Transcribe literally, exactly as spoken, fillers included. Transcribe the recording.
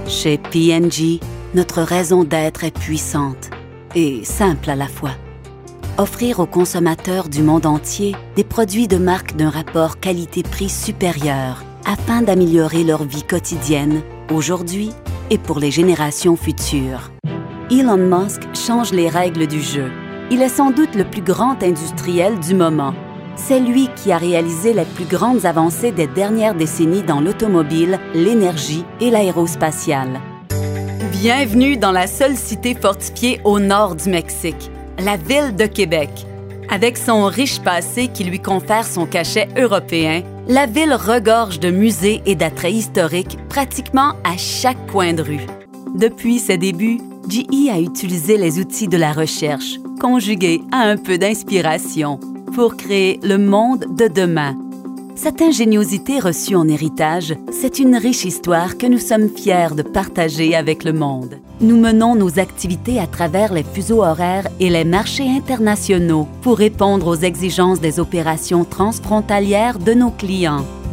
Chez P and G, notre raison d'être est puissante et simple à la fois. Offrir aux consommateurs du monde entier des produits de marque d'un rapport qualité-prix supérieur afin d'améliorer leur vie quotidienne, aujourd'hui et pour les générations futures. Elon Musk change les règles du jeu. Il est sans doute le plus grand industriel du moment. C'est lui qui a réalisé les plus grandes avancées des dernières décennies dans l'automobile, l'énergie et l'aérospatiale. Bienvenue dans la seule cité fortifiée au nord du Mexique, la ville de Québec. Avec son riche passé qui lui confère son cachet européen, la ville regorge de musées et d'attraits historiques pratiquement à chaque coin de rue. Depuis ses débuts, G E a utilisé les outils de la recherche, conjugués à un peu d'inspiration, pour créer le monde de demain. Cette ingéniosité reçue en héritage, c'est une riche histoire que nous sommes fiers de partager avec le monde. Nous menons nos activités à travers les fuseaux horaires et les marchés internationaux pour répondre aux exigences des opérations transfrontalières de nos clients.